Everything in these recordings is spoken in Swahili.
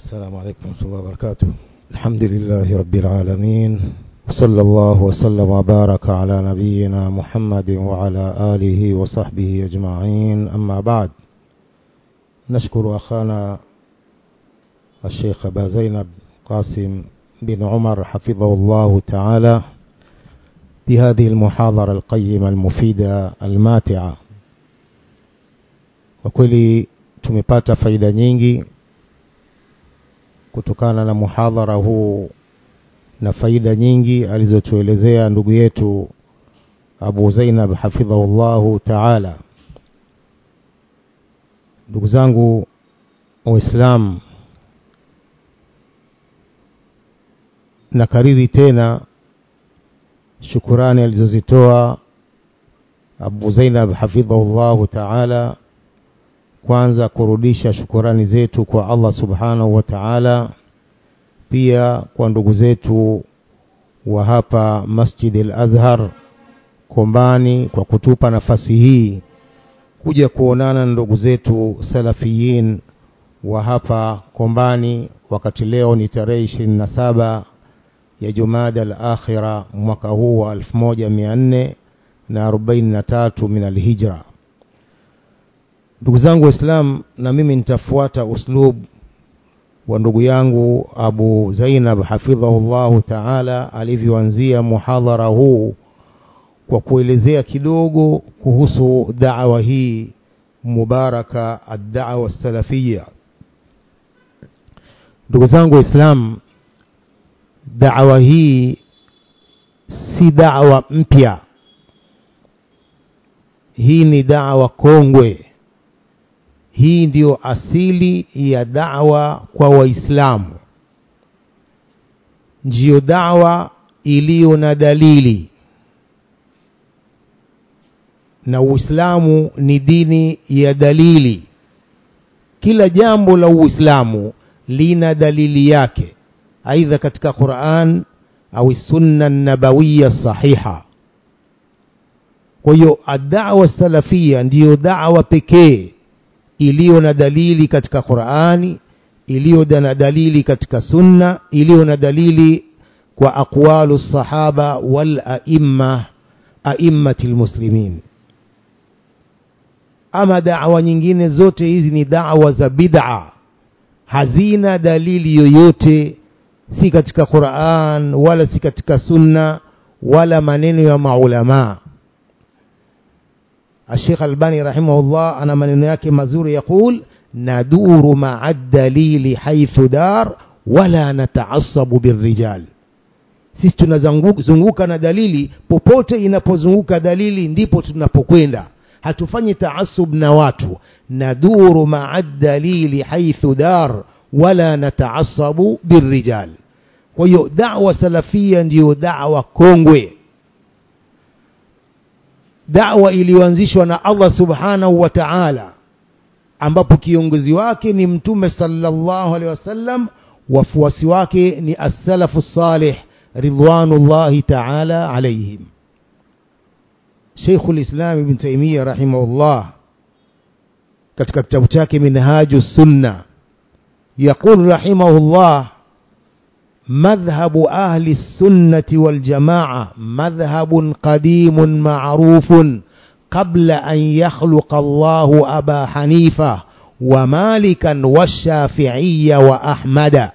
السلام عليكم ورحمة الله وبركاته. الحمد لله رب العالمين، وصلى الله وسلم وبارك على نبينا محمد وعلى آله وصحبه أجمعين. أما بعد، نشكر أخانا الشيخ أبا زينب قاسم بن عمر حفظه الله تعالى بهذه المحاضرة القيمة المفيدة الماتعة. وكل tumepata faida nyingi kutokana na muhadhara huu na faida nyingi alizotuelezea ndugu yetu Abu Zainab hafidhahullahu ta'ala. Ndugu zangu Waislamu, nakariri tena shukurani alizozitoa Abu Zainab hafidhahullahu ta'ala. Kwanza kurudisha shukurani zetu kwa Allah subhanahu wa ta'ala, pia kwa ndugu zetu wa hapa Masjid al-Azhar Kombani kwa kutupa nafasi hii kuja kuonana na ndugu zetu salafiyin wa hapa Kombani, wakati leo ni tarehe 27 ya Jumada al-Akhira mwaka huu wa 1443 min al-Hijra. Ndugu zangu Waislamu, na mimi nitafuata uslub wa ndugu yangu Abu Zainab hafidhahullahu ta'ala alivyoanzia muhadhara huu kwa kuelezea kidogo kuhusu da'wa hii mubaraka, ad-da'wa as-salafiyya. Ndugu zangu Waislamu, da'wa hii si da'wa mpya. Hii ni da'wa kongwe. Hii ndio asili ya da'wa kwa Waislamu. Ndio da'wa iliyo na dalili. Na Uislamu ni dini ya dalili. Kila jambo la Uislamu lina dalili yake, aidha katika Qur'an au sunna nabawiyya sahiha. Kwa hiyo ad-da'wa salafia ndiyo da'wa pekee iliyo na dalili katika Qur'ani, iliyo na dalili katika sunna, iliyo na dalili kwa aqwalu sahaba wal a'immatil muslimin. Ama da'wa nyingine zote hizi ni da'wa za bid'a, hazina dalili yoyote, si katika Qur'an wala si katika sunna wala maneno ya maulama. الشيخ الباني رحمه الله أنا من ياكي مزور يقول: ندور مع الدليل حيث دار ولا نتعصب بالرجال. sisi tunazunguka na dalili, popote inapozunguka dalili ndipo tunapokwenda, hatufanyi taasub na watu. Naduru ma'a dalili haythu dar wala nata'assabu birrijal. Kwa hiyo da'wa salafia ndiyo da'wa kongwe, da'wa iliyoanzishwa na Allah subhanahu wa ta'ala, ambapo kiongozi wake ni Mtume sallallahu alaihi wasallam, wafuasi wake ni as-salafu salih ridwanullahi ta'ala alaihim. Sheikhul Islam Ibn Taymiyyah rahimahullah katika kitabu chake Minhajus Sunnah يقول رحمه الله: مذهب أهل السنة والجماعة مذهب قديم معروف قبل أن يخلق الله أبا حنيفة ومالكا والشافعي وأحمد.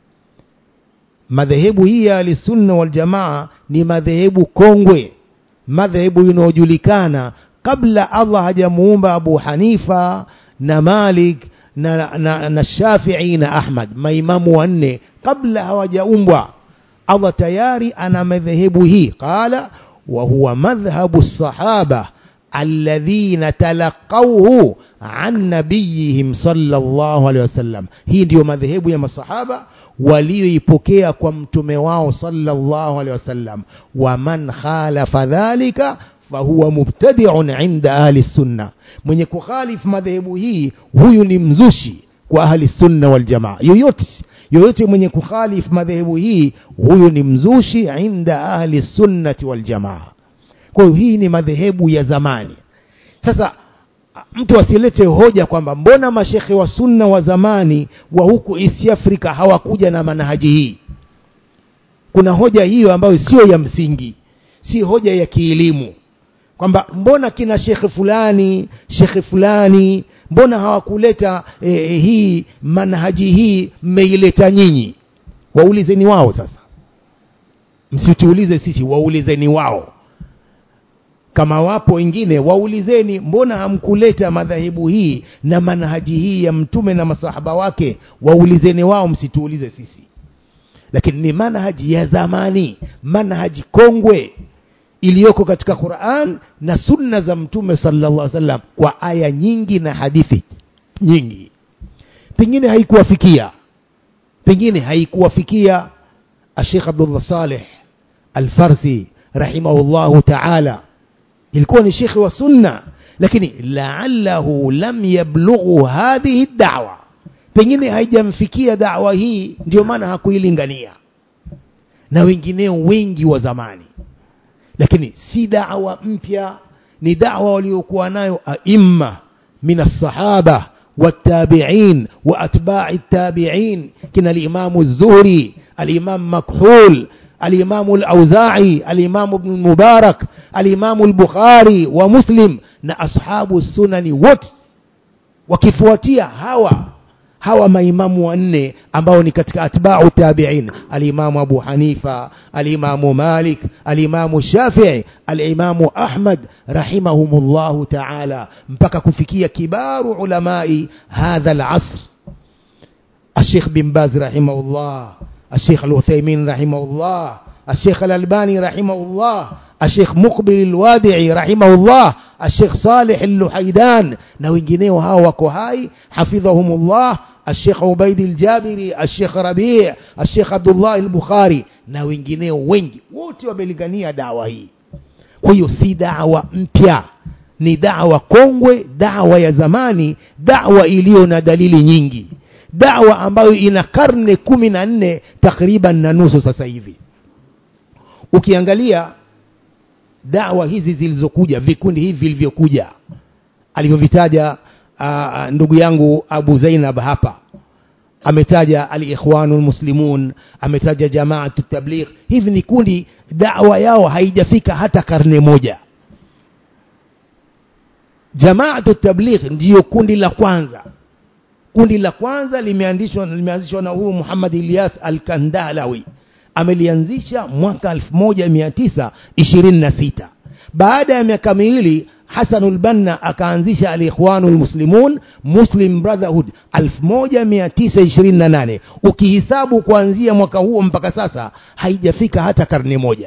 مذهب هي أهل السنة والجماعة ni madhehebu kongwe, madhehebu inayojulikana kabla Allah hajamuumba Abu Hanifa na Malik na Shafi'i na Ahmad, maimamu wanne kabla hawajaumbwa. Allah tayari ana madhehebu hii. Qala wa huwa madhhabu as-sahaba alladhina talaqawhu an nabiyihim sallallahu alayhi wasallam. Hii ndio madhehebu ya masahaba walioipokea kwa mtume wao sallallahu alayhi wasallam. Wa man khalafa dhalika fahuwa mubtadi'un 'inda ahli sunna. Mwenye kukhalif madhehebu hii, huyu ni mzushi kwa ahli sunna wal jamaa. Yoyote mwenye kukhalif madhehebu hii, huyu ni mzushi inda ahli sunnati wal jamaa. Kwa hiyo hii ni madhehebu ya zamani. Sasa mtu asilete hoja kwamba mbona mashekhe wa sunna wa zamani wa huku East Africa hawakuja na manhaji hii. Kuna hoja hiyo ambayo sio ya msingi, si hoja ya kielimu, kwamba mbona kina shekhe fulani mbona hawakuleta hii manhaji hii, mmeileta nyinyi. Waulizeni wao sasa, msituulize sisi, waulizeni wao. Kama wapo wengine waulizeni, mbona hamkuleta madhahibu hii na manhaji hii ya mtume na masahaba wake. Waulizeni wao, msituulize sisi. Lakini ni manhaji ya zamani, manhaji kongwe iliyoko katika Qur'an na sunna za mtume sallallahu alaihi wasallam kwa aya nyingi na hadithi nyingi. Pengine haikuwafikia Sheikh Abdullah Saleh Al-Farsi rahimahullahu ta'ala, ilikuwa ni shekhi wa sunna, lakini la'allahu lam yablughu hadhihi ad-da'wa, pengine haijamfikia da'wa hii, ndio maana hakuilingania na wengineo wengi wa zamani. Lakini si da'wa mpya, ni da'wa waliokuwa nayo aimma minas sahaba والتابعين واتباع التابعين كنا الامام الزهري، الامام مكحول، الامام الاوزاعي، الامام ابن المبارك، الامام البخاري ومسلم na ashabu sunani wote wakifuatia hawa maimamu wanne ambao ni katika atba'u tabi'in: al-Imam Abu Hanifa, al-Imam Malik, al-Imam Shafi'i, al-Imam Ahmad rahimahumullahu ta'ala, mpaka kufikia kibaru ulamai hadha al-asr: al-Sheikh bin Baz rahimahullah, al-Sheikh al-Uthaymeen rahimahullah, al-Sheikh al-Albani rahimahullah, al-Sheikh Muqbil al-Wadi'i rahimahullah, al-Sheikh Salih al-Luhaidan na wengineo. hao wako hai hafidhahumullah: الشيخ عبيد الجابري، الشيخ ربيع، الشيخ عبد الله البخاري na wengineo wengi, wote wamelingania dawa hii. Kwa hiyo si dawa mpya, ni dawa kongwe, dawa ya zamani, dawa iliyo na dalili nyingi, dawa ambayo ina karne 14 takriban na nusu sasa hivi. Ukiangalia dawa hizi zilizokuja, vikundi hivi vilivyokuja alivyovitaja ndugu yangu Abu Zainab hapa, ametaja al-Ikhwanul Muslimun, ametaja Jama'atut Tabligh. Hivi ni kundi da'wa yao haijafika hata karne moja. Jama'atut Tabligh ndiyo kundi la kwanza. Kundi la kwanza limeanzishwa na huyu Muhammad Ilyas Al-Kandalawi, amelianzisha mwaka 1926. Baada ya miaka miwili Hasanul Banna akaanzisha al-Ikhwanul Muslimun, Muslim Brotherhood 1928. Ukihisabu kuanzia mwaka huo mpaka sasa haijafika hata karne moja.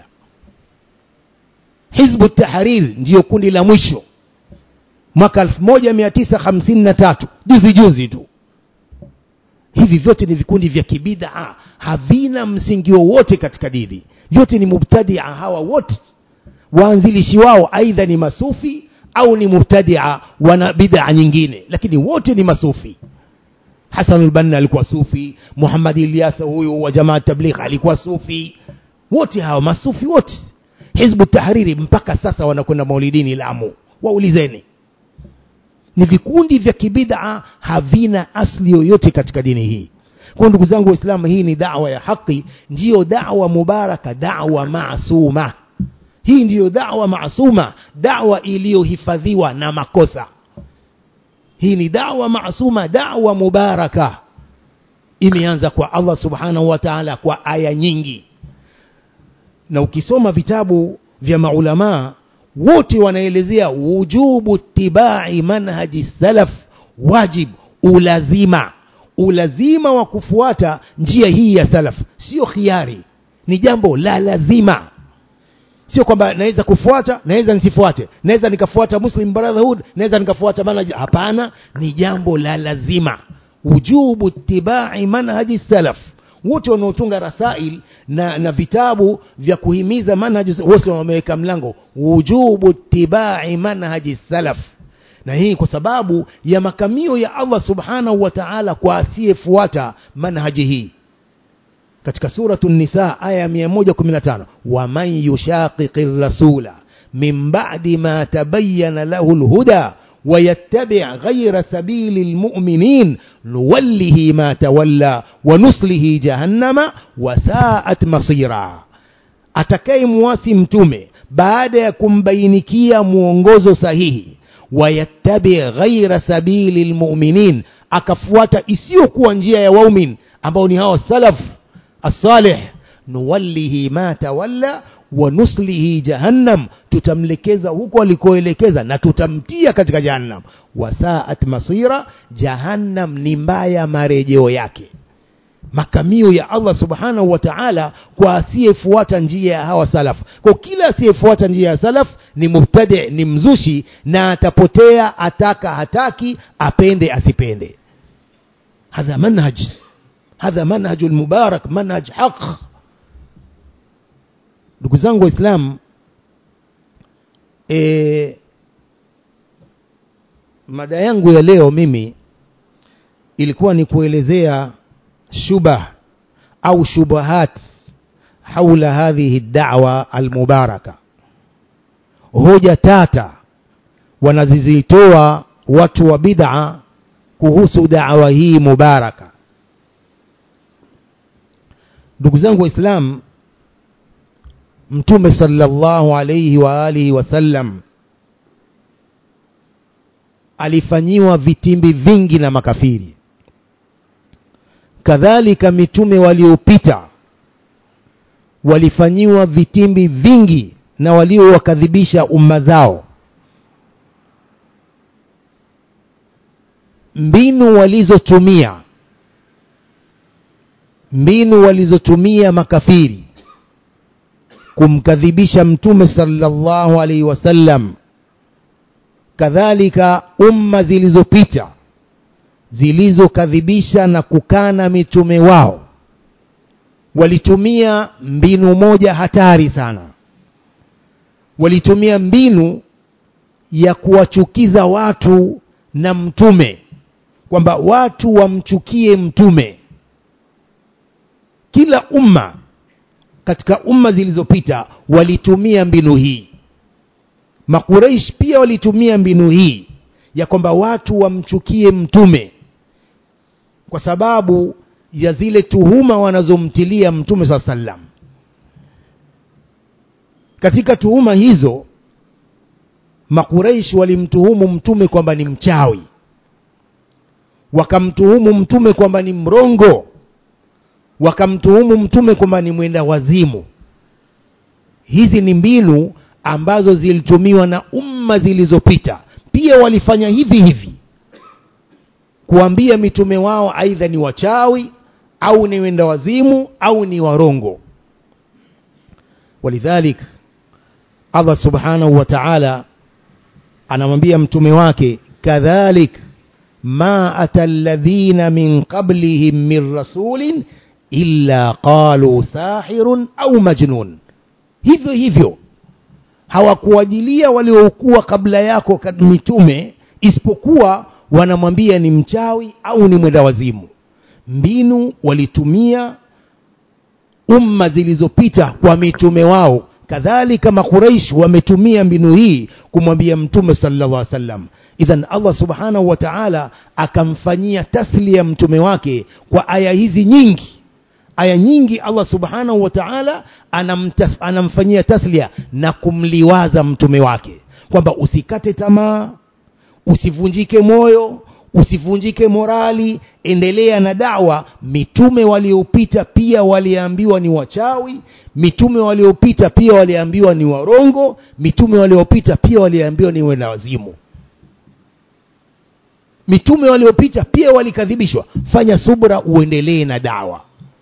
Hizbut Tahrir ndiyo kundi la mwisho mwaka 1953, juzi tu. Hivi vyote ni vikundi vya kibid'a, havina msingi wowote katika dini, vyote ni mubtadi'a. Hawa wote waanzilishi wao aidha ni masufi au ni mubtadi'a, wana bid'a nyingine, lakini wote ni masufi. Hasan al-Banna alikuwa sufi, Muhammad Ilyas huyu wa Jamaa Tabligh alikuwa sufi, wote hawa masufi wote. Hizbut Tahrir mpaka sasa wanakwenda maulidini Lamu, waulizeni. Ni vikundi vya kibid'a, havina asli yoyote katika dini hii. Kwa ndugu zangu Waislamu, hii ni da'wa ya haki, ndiyo da'wa mubaraka, da'wa maasuma. Hii ndiyo da'wa maasuma, da'wa iliyohifadhiwa na makosa. Hii ni da'wa maasuma, da'wa mubaraka, imeanza kwa Allah subhanahu wa ta'ala kwa aya nyingi. Na ukisoma vitabu vya maulama wote wanaelezea wujubu tibai manhaji salaf, wajib, ulazima wa kufuata njia hii ya salaf, sio khiari, ni jambo la lazima. Sio kwamba naweza kufuata, naweza nisifuate, naweza nikafuata Muslim Brotherhood, naweza nikafuata manhaji. Hapana, ni jambo la lazima. Wujubu tibai manhaji salaf. Wote wanaotunga rasail na vitabu vya kuhimiza manhaji wote wameweka mlango wujubu tibai manhaji salaf. Na hii kwa sababu ya makamio ya Allah subhanahu wa ta'ala kwa asiyefuata manhaji hii. Katika suratu Nisa aya 115, wa man yushaqiqir rasula min ba'di ma tabayyana lahu al-huda ويتبع غير سبيل المؤمنين نوله ما تولى ونصله جهنم وساءت مصيرا. Atakaye muasi mtume baada ya kumbainikia muongozo sahihi, wayattabi ghaira sabili almu'minin, akafuata isiyokuwa njia ya waumini ambao ni hao salaf as-salih, nuwallihi ma tawalla wa nuslihi jahannam, tutamlekeza huko alikoelekeza na tutamtia katika jahannam. Wasaat masira, jahannam ni mbaya marejeo yake. Makamio ya Allah subhanahu wa ta'ala kwa asiyefuata njia ya hawa salaf. Kwa kila asiyefuata njia ya salaf ni mubtadi', ni mzushi, na atapotea, ataka hataki, apende asipende. Hadha manhajul mubarak, manhaj haq. Ndugu zangu Waislamu, mada yangu ya leo mimi ilikuwa ni kuelezea shubah au shubahat haula hadhihi da'wa almubaraka, hoja tata wanazizitoa watu wa bid'a kuhusu da'wa hii mubaraka. Ndugu zangu Waislamu, Mtume sallallahu alayhi wa alihi wasallam alifanyiwa vitimbi vingi na makafiri. Kadhalika mitume waliopita walifanyiwa vitimbi vingi na waliowakadhibisha umma zao. Mbinu walizotumia makafiri kumkadhibisha Mtume sallallahu alaihi wasallam, kadhalika umma zilizopita zilizokadhibisha na kukana mitume wao, walitumia mbinu moja hatari sana. Walitumia mbinu ya kuwachukiza watu na mtume, kwamba watu wamchukie mtume. Kila umma katika umma zilizopita walitumia mbinu hii. Makuraish pia walitumia mbinu hii ya kwamba watu wamchukie mtume kwa sababu ya zile tuhuma wanazomtilia Mtume sallam. Katika tuhuma hizo, Makuraish walimtuhumu mtume kwamba ni mchawi, wakamtuhumu mtume kwamba ni mrongo, wakamtuhumu mtume kwamba ni mwenda wazimu. Hizi ni mbinu ambazo zilitumiwa na umma zilizopita. Pia walifanya hivi kuambia mitume wao aidha ni wachawi au ni wenda wazimu au ni warongo. Walidhalik Allah subhanahu wa ta'ala anamwambia mtume wake, kadhalik ma atalladhina min qablihim min rasulin illa qalu sahirun au majnun. Hivyo hawakuwajilia waliokuwa kabla yako mitume isipokuwa wanamwambia ni mchawi au ni mwenda wazimu. Mbinu walitumia umma zilizopita kwa mitume wao, kadhalika Makuraish wametumia mbinu hii kumwambia Mtume sallallahu alaihi wasallam. Idhan Allah subhanahu wa ta'ala akamfanyia taslia mtume wake kwa aya hizi nyingi. Aya nyingi Allah subhanahu wa ta'ala anamfanyia taslia na kumliwaza mtume wake kwamba usikate tamaa, usivunjike moyo, usivunjike morali, endelea na da'wa. Mitume waliopita pia waliambiwa ni wachawi, mitume waliopita pia waliambiwa ni warongo, mitume waliopita pia waliambiwa ni wenda wazimu. Mitume waliopita pia walikadhibishwa. Fanya subra, uendelee na da'wa.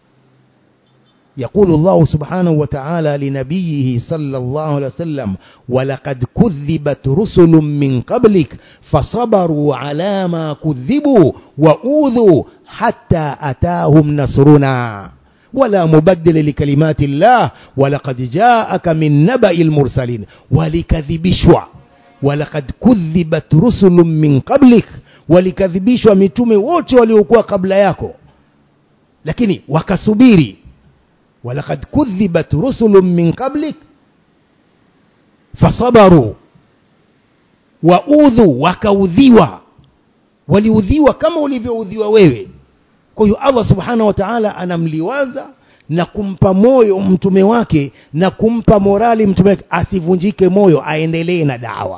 يقول الله سبحانه وتعالى لنبيه صلى الله عليه وسلم ولقد كذبت رسل من قبلك فصبروا على ما كذبوا وأوذوا حتى أتاهم نصرنا ولا مبدل لكلمات الله ولقد جاءك من نبأ المرسلين. ولكذبشوا ولقد كذبت رسل من قبلك, walikadhibishwa mitume wote waliokuwa kabla yako, lakini wakasubiri. ولقد كذبت رسل من قبلك فصبروا, waudhu, wakaudhiwa, waliudhiwa kama ulivyoudhiwa wewe. Kwa hiyo Allah subhanahu wa ta'ala anamliwaza na kumpa moyo mtume wake na kumpa morali mtume wake asivunjike moyo, aendelee na da'wa.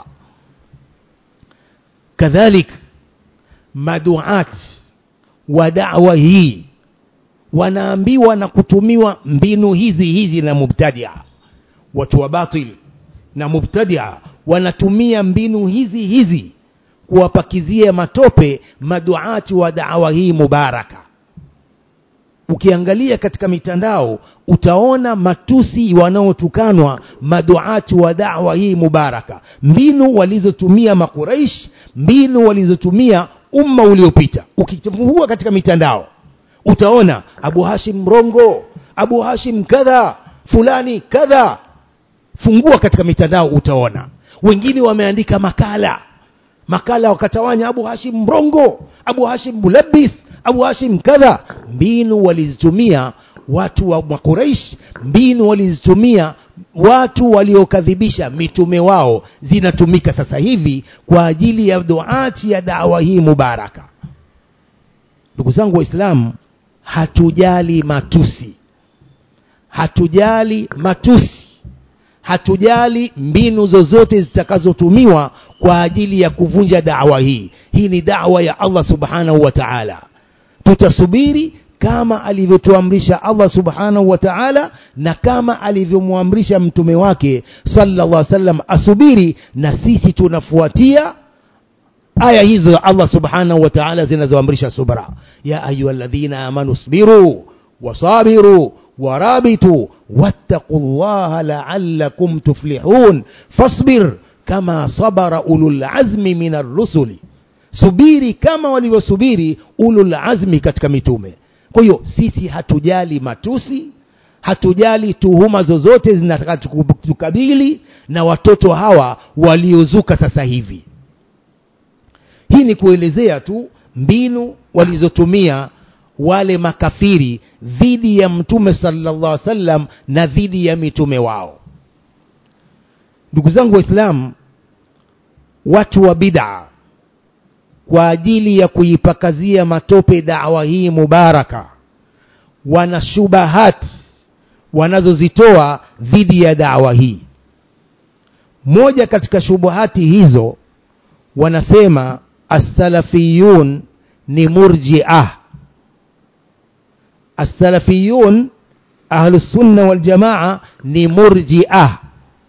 Kadhalik maduat wa da'wa hii wanaambiwa na kutumiwa mbinu hizi na mubtadia. Watu wa batil na mubtadia wanatumia mbinu hizi kuwapakizia matope maduati wa da'wa hii mubaraka. Ukiangalia katika mitandao utaona matusi wanaotukanwa maduati wa da'wa hii mubaraka, mbinu walizotumia makuraish, mbinu walizotumia umma uliopita. Ukichambua katika mitandao utaona Abu Hashim mrongo, Abu Hashim kadha, fulani kadha. Fungua katika mitandao utaona wengine wameandika makala wakatawanya Abu Hashim mrongo, Abu Hashim mulabis, Abu Hashim kadha. Mbinu walizitumia watu wa Quraysh, mbinu walizitumia watu waliokadhibisha mitume wao, zinatumika sasa hivi kwa ajili ya duati ya da'wa hii mubaraka. Ndugu zangu Waislamu, hatujali matusi, hatujali mbinu zozote zitakazotumiwa kwa ajili ya kuvunja da'wa hii. Hii ni da'wa ya Allah subhanahu wa ta'ala. Tutasubiri kama alivyotuamrisha Allah subhanahu wa ta'ala na kama alivyomwamrisha mtume wake sallallahu alaihi wasallam asubiri, na sisi tunafuatia aya hizo za Allah subhanahu wa ta'ala zinazoamrisha subra. Ya ayyuhalladhina amanu sabiru wasabiru warabitu wattaqullaha la'allakum tuflihun fasbir kama sabara ulul azmi minar rusuli. Subiri kama walivyosubiri ulul azmi katika mitume. Kwa hiyo sisi hatujali matusi, hatujali tuhuma zozote zinataka tukabili na watoto hawa waliozuka sasa hivi. Hii ni kuelezea tu mbinu walizotumia wale makafiri dhidi ya mtume sallallahu alaihi wasallam na dhidi ya mitume wao. Ndugu zangu Waislamu, watu wa bid'a kwa ajili ya kuipakazia matope da'wa hii mubaraka wana shubahat wanazozitoa dhidi ya da'wa hii. Moja katika shubuhati hizo, wanasema as-salafiyun ni murji'ah. As-salafiyun ahlus sunna wal jamaa ni murji'ah.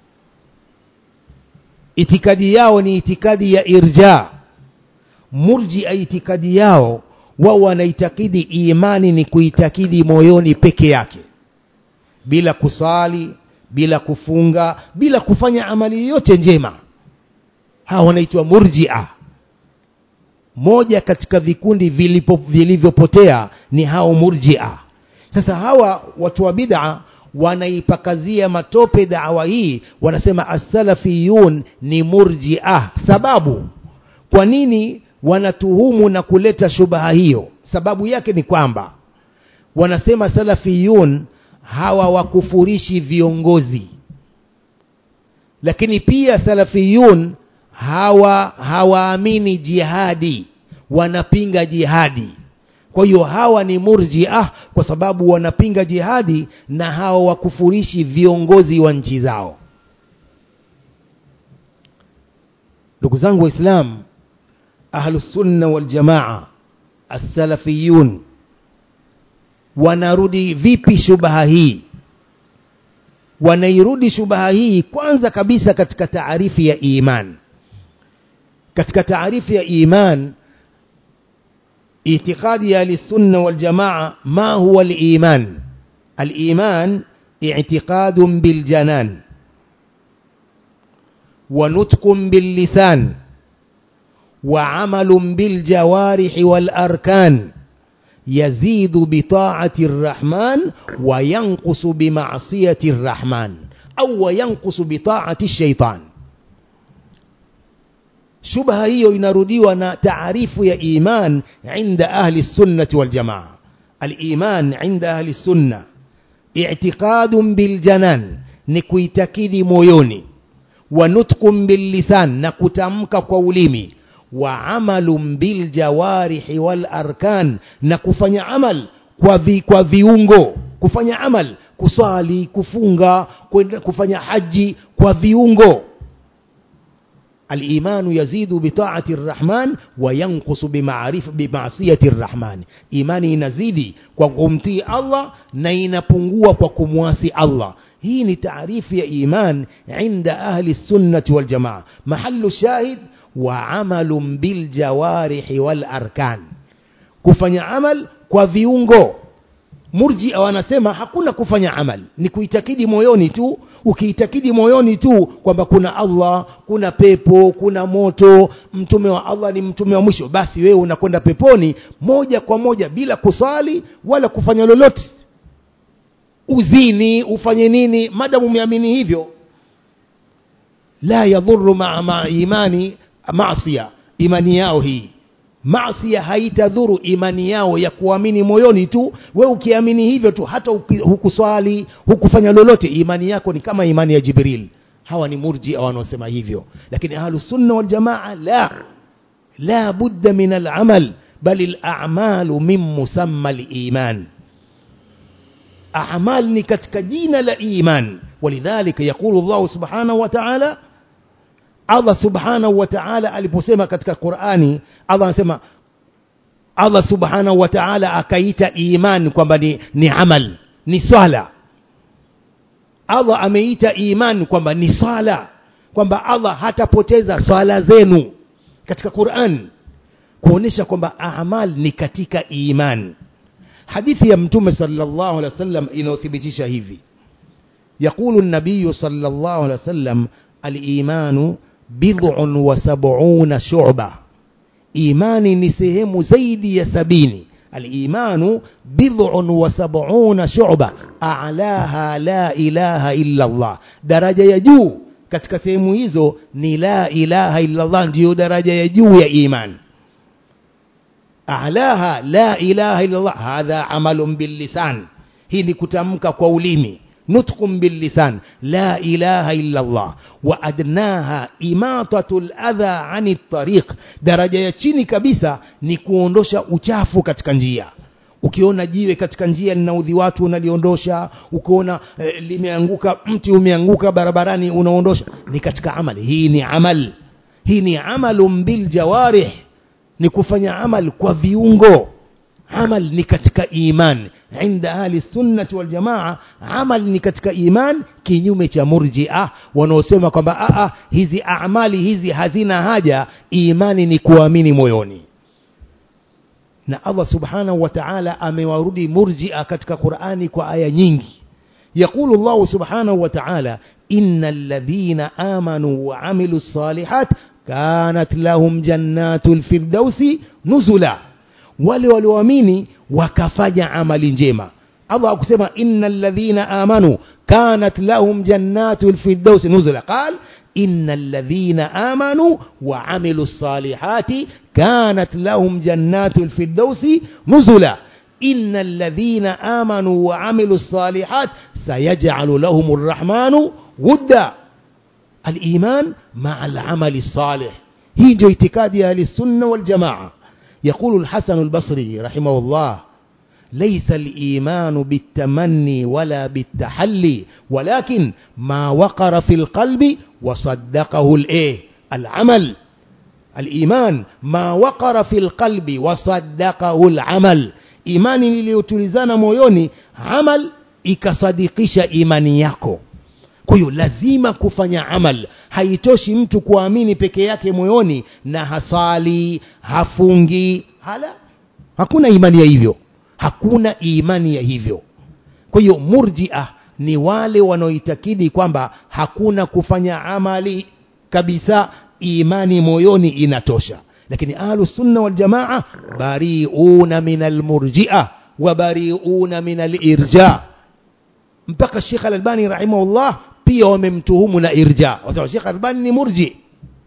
Itikadi yao ni itikadi ya irja. Murji'a itikadi yao, wao wanaitakidi imani ni kuitakidi moyoni peke yake, bila kusali, bila kufunga, bila kufanya amali yote njema. Hawa wanaitwa murji'a. Moja katika vikundi vilivyopotea ni hao murji'a. Sasa hawa watu wa bid'a wanaipakazia matope da'wa hii, wanasema as-salafiyun ni murji'a. Sababu kwa nini wanatuhumu na kuleta shubaha hiyo? Sababu yake ni kwamba wanasema salafiyun hawa wakufurishi viongozi, lakini pia salafiyun hawaamini jihadi, wanapinga jihadi. Kwa hiyo hawa ni murji'ah kwa sababu wanapinga jihadi na hawa wakufurishi viongozi wa nchi zao. Ndugu zangu Waislamu, ahlus sunna wal jamaa as-salafiyun wanarudi vipi shubaha hii? Wanairudi shubaha hii kwanza kabisa katika taarifu ya iman. Katika taarifu ya iman, itikadi ya al-sunna wal jamaa, ma huwa al-iman? Al-iman i'tiqadun bil janan wa nutqun bil lisan wa amalun bil jawarih wal arkan yazidu bi ta'ati ar-rahman wa yanqusu bi ma'siyati ar-rahman au wa yanqusu bi ta'ati ash-shaytan. Shubha hiyo inarudiwa na taarifu ya iman inda ahli sunnati wal jamaa. Al-iman inda ahli sunna i'tiqadun bil janan, ni kuitakidi moyoni, wa nutqun bil lisan, na kutamka kwa ulimi, wa amalun bil jawarihi wal arkan, na kufanya amal kwa viungo, kufanya amal, kusali, kufunga, kufanya haji kwa viungo. Al-imanu yazidu bi ta'ati ar-rahman wa yanqusu bi ma'siyati ar-rahman. Imani inazidi kwa kumtii Allah na inapungua kwa kumwasi Allah. Hii ni taarifu ya iman inda ahli sunnati wal jamaa. Mahallu shahid wa amalun bil jawarihi wal arkan, kufanya amal kwa viungo. Murji'a wanasema hakuna kufanya amal, ni kuitakidi moyoni tu. Ukiitakidi moyoni tu kwamba kuna Allah, kuna pepo, kuna moto, mtume wa Allah ni mtume wa mwisho, basi wewe unakwenda peponi moja kwa moja bila kusali wala kufanya lolote. Uzini, ufanye nini, madamu umeamini hivyo. La yadhurru ma'a imani maasiya, imani yao hii maasiya haitadhuru imani yao ya kuamini moyoni tu. Wewe ukiamini hivyo tu, hata hukuswali, hukufanya lolote, imani yako ni kama imani ya Jibril. Hawa ni murji'a wanaosema hivyo. Lakini ahlus sunna wal jamaa la budda min al-amal, bal al-a'malu min musamma al-iman. A'mal ni katika jina la iman. Walidhalika yaqulu Allah subhanahu wa ta'ala, Allah subhanahu wa ta'ala aliposema katika Qur'ani, Allah anasema, Allah subhanahu wa ta'ala akaita iman kwamba ni amal, ni swala. Allah ameita iman kwamba ni swala, kwamba Allah hatapoteza swala zenu katika Qur'an, kuonesha kwamba a'mal ni katika iman. Hadithi ya Mtume sallallahu alaihi wasallam inathibitisha hivi. Yaqulu an-nabiy sallallahu alaihi wasallam, al-imanu bid'un wa sab'una shu'ba. Imani ni sehemu zaidi ya 70. Al-imanu bid'un wa sab'una shu'ba, a'laha la ilaha illa Allah. Daraja ya juu katika sehemu hizo ni la ilaha illa Allah, ndio daraja ya juu ya iman. A'laha la ilaha illa Allah, hadha amalun bil lisan, hii ni kutamka kwa ulimi, nutqun bil lisan, la ilaha illa Allah. Wa adnaha imatatul adha anit tariq, daraja ya chini kabisa ni kuondosha uchafu katika njia. Ukiona jiwe katika njia linaudhi watu unaliondosha, ukiona limeanguka, mti umeanguka barabarani unaondosha, ni katika amali. Hii ni amal, hii ni amalun bil jawarih, ni kufanya amal kwa viungo. Amal ni katika iman inda ahli sunnati wal jamaa. Amal ni katika iman, kinyume cha murji'a wanaosema kwamba hizi amali hizi hazina haja, imani ni kuamini moyoni. Na Allah subhanahu wa ta'ala amewarudi murji'a katika Qur'ani kwa aya nyingi. Yaqulu Allah subhanahu wa ta'ala, innal ladhina amanu wa amilus salihat kanat lahum jannatul firdausi nuzula. Wale walioamini wakafanya amali njema. Allah akusema innal ladhina amanu kanat lahum jannatul firdausi nuzula, qal innal ladhina amanu wa amilus salihati kanat lahum jannatul firdausi nuzula, innal ladhina amanu wa amilus salihat sayaj'alu lahumur rahmanu wudda. Al-iman ma'a al-amali salih, hii ndio itikadi ya ahli-sunna wal jamaa. يقول الحسن البصري رحمه الله, ليس الإيمان بالتمني ولا بالتحلي ولكن ما وقر في القلب وصدقه العمل. الإيمان ما وقر في القلب وصدقه العمل. إيماني lililotulizana moyoni, amal ikasadikisha imani yako. Kwa hiyo lazima kufanya amal. Haitoshi mtu kuamini peke yake moyoni na hasali, hafungi, hakuna imani ya hivyo, hakuna imani ya hivyo. Kwa hiyo murji'a ni wale wanaoitakidi kwamba hakuna kufanya amali kabisa, imani moyoni inatosha. Lakini ahlus sunna wal jamaa bari'una minal murji'a wa bari'una minal irja. Mpaka Sheikh Al-Albani rahimahullah pia wamemtuhumu na irja. Wasema Sheikh Al-Albani ni murji.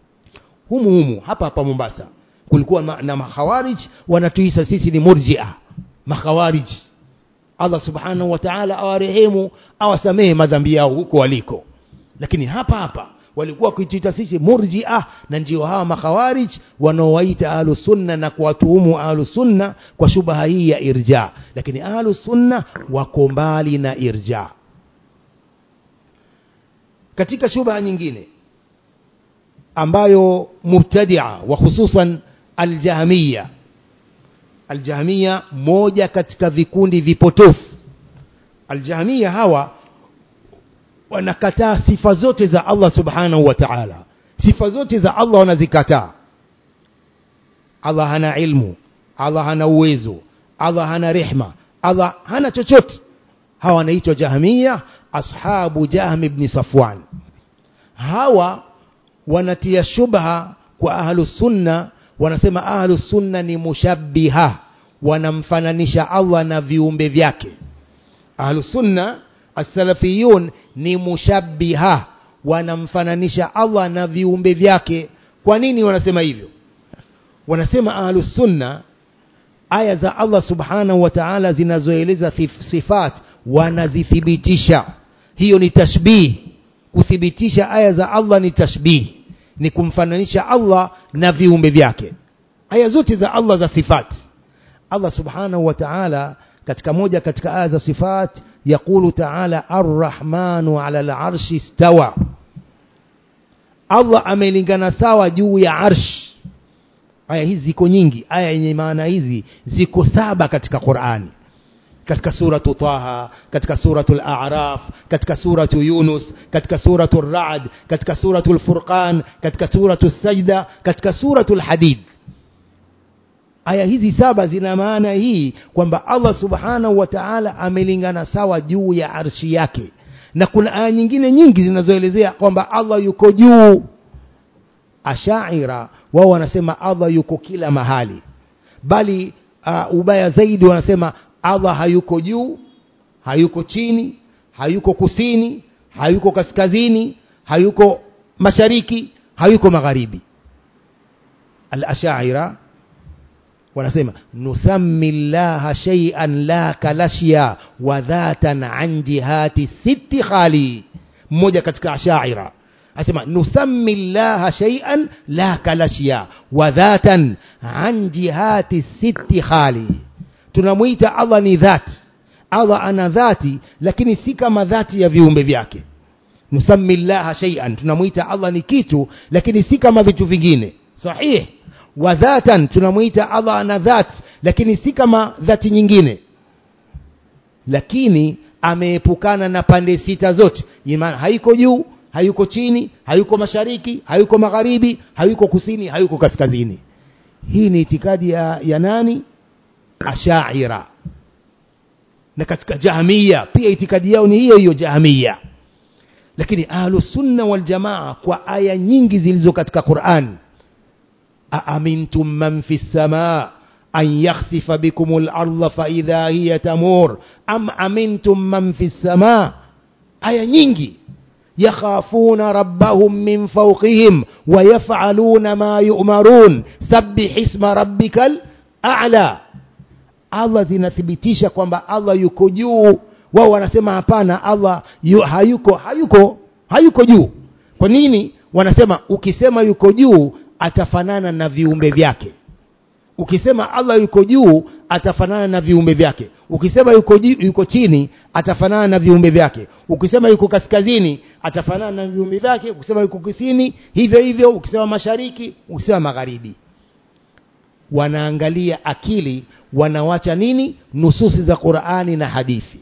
Humu hapa Mombasa kulikuwa na makhawarij wanatuisa sisi ni murji'a. Makhawarij, Allah subhanahu wa ta'ala awarehemu, awasamehe madhambi yao huko waliko. Lakini hapa walikuwa wakijiita sisi murji'ah, na ndio hawa makhawarij wanaowaita ahlus sunna na kuwatuhumu ahlus sunna kwa shubha hii ya irja. Lakini ahlus sunna wako mbali na irja. Katika shubha nyingine ambayo mubtadi'a wa hususan al-jahmiyya, al-jahmiyya moja katika vikundi vipotofu. Al-jahmiyya hawa wanakataa sifa zote za Allah subhanahu wa ta'ala. Sifa zote za Allah wanazikataa. Allah hana ilmu, Allah hana uwezo, Allah hana rehma, Allah hana chochote. Hawa wanaitwa Jahmiyya, ashabu Jahm ibn Safwan. Hawa wanatia shubha kwa ahlus sunna, wanasema ahlus sunna ni mushabbiha, wanamfananisha Allah na viumbe vyake. Ahlus sunna as-salafiyun ni mushabbiha, wanamfananisha Allah na viumbe vyake. Kwa nini wanasema hivyo? Wanasema ahlus sunna aya za Allah subhanahu wa ta'ala zinazoeleza sifat wanazithibitisha. Hiyo ni tashbih. Kuthibitisha aya za Allah ni tashbih, ni kumfananisha Allah na viumbe vyake. Aya zote za Allah za sifat, Allah subhanahu wa ta'ala katika moja katika aya za sifat yakulu ta'ala ar-rahmanu 'ala al-'arshi istawa. Allah amelingana sawa juu ya arsh. Aya hizi ziko nyingi, aya yenye maana hizi ziko 7 katika Qur'ani. Katika suratu Taha, katika suratul A'raf, katika suratu Yunus, katika suratul Ra'd, katika suratul Furqan, katika suratul Sajda, katika suratul Hadid. Aya hizi 7 zina maana hii kwamba Allah subhanahu wa ta'ala amelingana sawa juu ya arshi yake. Na kuna aya nyingine nyingi zinazoelezea kwamba Allah yuko juu. Ash'ira wao wanasema Allah yuko kila mahali, bali ubaya zaidi wanasema Allah hayuko juu, hayuko chini, hayuko kusini, hayuko kaskazini, hayuko mashariki, hayuko magharibi. Al-Ash'ira wanasema nusammi Allaha shay'an la kalashya wa dhatan an jihati sitti khali. Mmoja katika Ash'ira asema nusammi Allaha shay'an la kalashya wa dhatan an jihati sitti khali. Tunamuita Allah ni dhati. Allah ana dhati, lakini si kama dhati ya viumbe vyake. Nusammi Allaha shay'an, tunamuita Allah ni kitu, lakini si kama vitu vingine. Sahih. Wa dhatan, tunamuita Allah ana dhati, lakini si kama dhati nyingine. Lakini ameepukana na pande 6 zote. Imani haiko juu, hayuko chini, hayuko mashariki, hayuko magharibi, hayuko kusini, hayuko kaskazini. Hii ni itikadi ya nani? Ash'ira. Na katika Jahmiyya pia itikadi yao ni hiyo hiyo Jahmiyya. Lakini ahlus sunna wal jamaa kwa aya nyingi zilizo katika Qur'an, aamintum man fis samaa an yakhsifa bikumul ardha fa idha hiya tamur am amintum man fis samaa, aya nyingi. yakhafuna rabbahum min fawqihim wa yaf'aluna ma yu'marun sabbih isma rabbikal a'la. Allah zinathibitisha kwamba Allah yuko juu. Wao wanasema hapana, Allah hayuko juu. Kwa nini? Wanasema ukisema yuko juu atafanana na viumbe vyake. Ukisema Allah yuko juu atafanana na viumbe vyake. Ukisema yuko chini atafanana na viumbe vyake. Ukisema yuko kaskazini atafanana na viumbe vyake. Ukisema yuko kusini hivyo hivyo. Ukisema mashariki, ukisema magharibi. Wanaangalia akili, wanawacha nini? Nususi za Qur'ani na hadithi.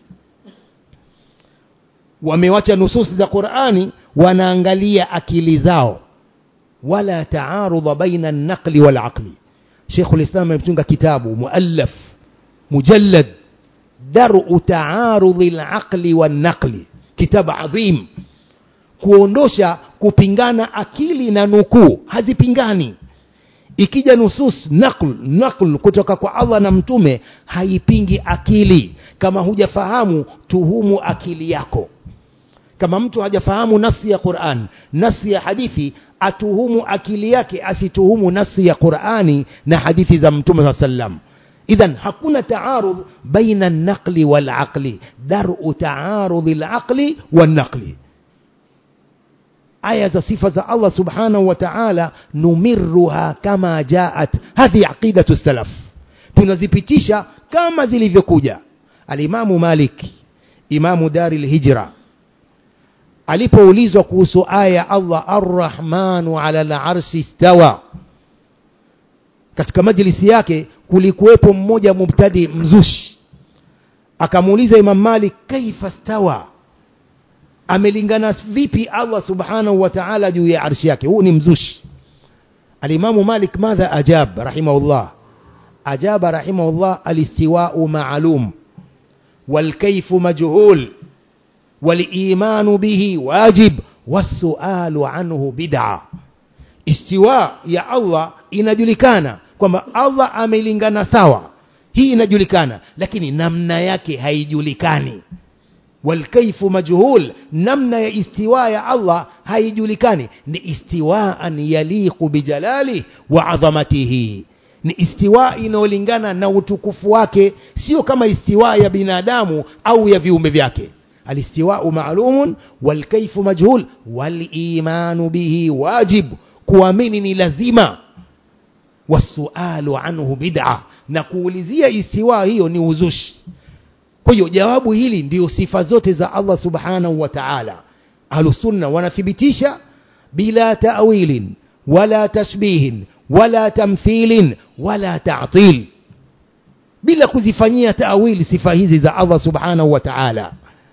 Wamewacha nususi za Qur'ani, wanaangalia akili zao. Wala taarudha baina an-naqli wal aqli. Sheikh al-Islam ametunga kitabu muallaf mujallad dar'u taarudh al-aqli wan-naqli, kitabu adhim, kuondosha kupingana akili na nukuu. Hazipingani. Ikija nusus naql kutoka kwa Allah na mtume haipingi akili. Kama hujafahamu, tuhumu akili yako. Kama mtu hajafahamu nasi ya Qur'an, nasi ya hadithi, atuhumu akili yake, asituhumu nasi ya Qur'ani na hadithi za mtume sallam. Idhan hakuna taarudh baina an-naqli wal-aqli, dar'u taarudh al-aqli wan-naqli. aya za sifa za Allah subhanahu wa ta'ala numirruha kama jaat. Hadhi aqidatu salaf, tunazipitisha kama zilivyokuja. Alimamu Malik, imamu Daril Hijra, alipoulizwa kuhusu aya Allah Ar-Rahmanu ala al-arshi istawa, katika majlisi yake kulikuwepo mmoja mubtadi mzushi, akamuuliza Imam Malik, kaifa stawa, amelingana vipi Allah subhanahu wa ta'ala juu ya arshi yake? Huu ni mzushi. Alimamu Malik madha ajab rahimahullah? Ajaba rahimahullah, alistiwa'u ma'lum wal kayfu majhul wal imanu bihi wajib was-su'alu anhu bid'a. Istiwa ya Allah inajulikana kwamba Allah amelingana sawa, hii inajulikana, lakini namna yake haijulikani. Wal kayfu majhul, namna ya istiwa ya Allah haijulikani. Ni istiwaan yaliqu bijalali wa azamatihi, ni istiwa inayolingana na utukufu wake, sio kama istiwa ya binadamu au ya viumbe vyake. Alistiwa'u ma'lumun wal kayfu majhul wal imanu bihi wajib, kuamini ni lazima. Wasu'alu anhu bid'a, na kuulizia istiwa hiyo ni uzushi. Kwa hiyo jawabu hili ndio sifa zote za Allah subhanahu wa ta'ala. Ahlus sunna wanathibitisha bila ta'wilin wala tashbihin wala tamthilin wala ta'til, bila kuzifanyia ta'wili sifa hizi za Allah subhanahu wa ta'ala.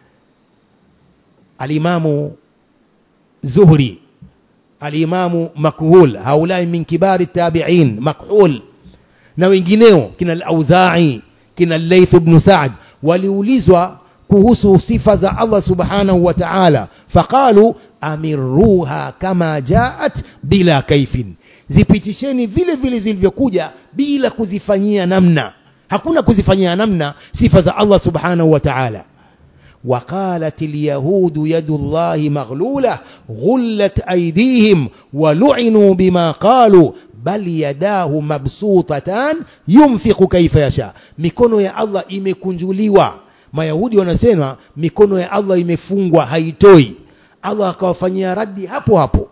Alimamu Zuhri, alimamu Makhul, haulai min kibari tabi'in, Makhul na wengineo, kina al-Auza'i, kina al-Layth ibn Sa'd, waliulizwa kuhusu sifa za Allah subhanahu wa ta'ala, faqalu amirruha kama jaat bila kaifin, zipitisheni vile vile zilivyokuja bila kuzifanyia namna. Hakuna kuzifanyia namna sifa za Allah subhanahu wa ta'ala. وقالت اليهود يد الله مغلولة غلت أيديهم ولعنوا بما قالوا بل يداه مبسوطتان ينفق كيف يشاء. mikono ya Allah imekunjuliwa. Mayahudi wanasema mikono ya Allah imefungwa haitoi. Allah akawafanyia radi hapo hapo,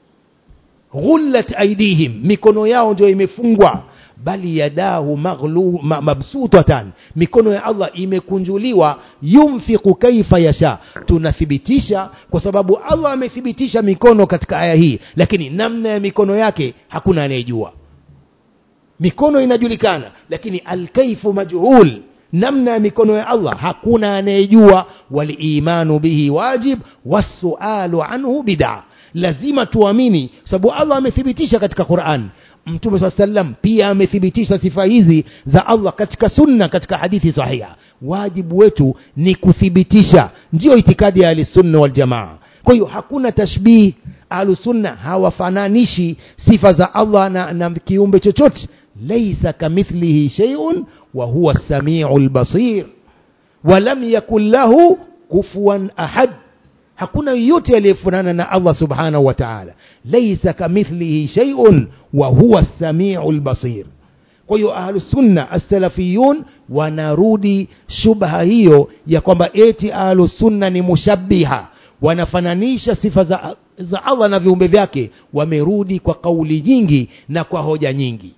ghullat aydihim, mikono yao ndio imefungwa. Bali yadahu mabsutatan, mikono ya Allah imekunjuliwa. Yunfiqu kaifa yasha, tunathibitisha kwa sababu Allah amethibitisha mikono katika aya hii, lakini namna ya mikono yake hakuna anayejua. Mikono inajulikana, lakini al-kaifu majhul, namna ya mikono ya Allah hakuna anayejua. Wal imanu bihi wajib was-su'alu anhu bid'a, lazima tuamini sababu Allah amethibitisha katika Qur'an. Mtume sallam pia amethibitisha sifa hizi za Allah katika sunna, katika hadithi sahiha. Wajibu wetu ni kuthibitisha, ndio itikadi ya Ahlusunna wal Jamaa. Kwa hiyo hakuna tashbih. Ahlusunna hawafananishi sifa za Allah na kiumbe chochote. Laysa kamithlihi shay'un wa huwa as-sami'ul basir wa lam yakul lahu kufuwan ahad. Hakuna yote aliyefanana na Allah subhanahu wa ta'ala. Laysa kamithlihi shay'un wa huwa as-sami'ul basir. Kwa hiyo ahlus sunna as-salafiyun wanarudi shubha hiyo ya kwamba eti ahlus sunna ni mushabbiha, wanafananisha sifa za Allah na viumbe vyake. Wamerudi kwa kauli nyingi na kwa hoja nyingi.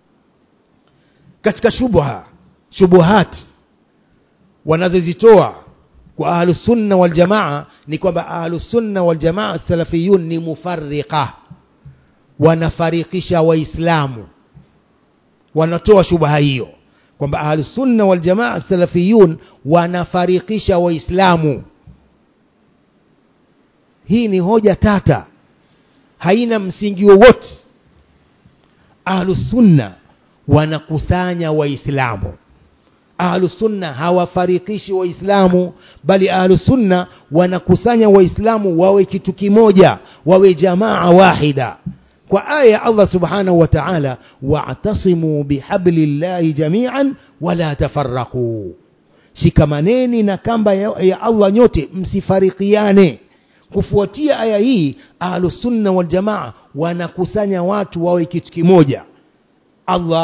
Katika shubuhat wanazozitoa kwa ahlus sunna wal jamaa ni kwamba ahlus sunna wal jamaa salafiyun ni mufarriqa, wanafarikisha waislamu. Wanatoa shubha hiyo kwamba ahlus sunna wal jamaa salafiyun wanafarikisha waislamu. Hii ni hoja tata, haina msingi wowote. Ahlus sunna wanakusanya waislamu. Ahlus sunna hawafarikishi waislamu, bali ahlus sunna wanakusanya waislamu wawe kitu kimoja, wawe jamaa wahida. Kwa aya Allah subhanahu wa ta'ala, wa'tasimu bihablillahi jami'an wala tafarraqu, shikamaneni na kamba ya Allah nyote msifarikiane. Kufuatia aya hii, ahlus sunna wal jamaa wanakusanya watu wawe kitu kimoja. Allah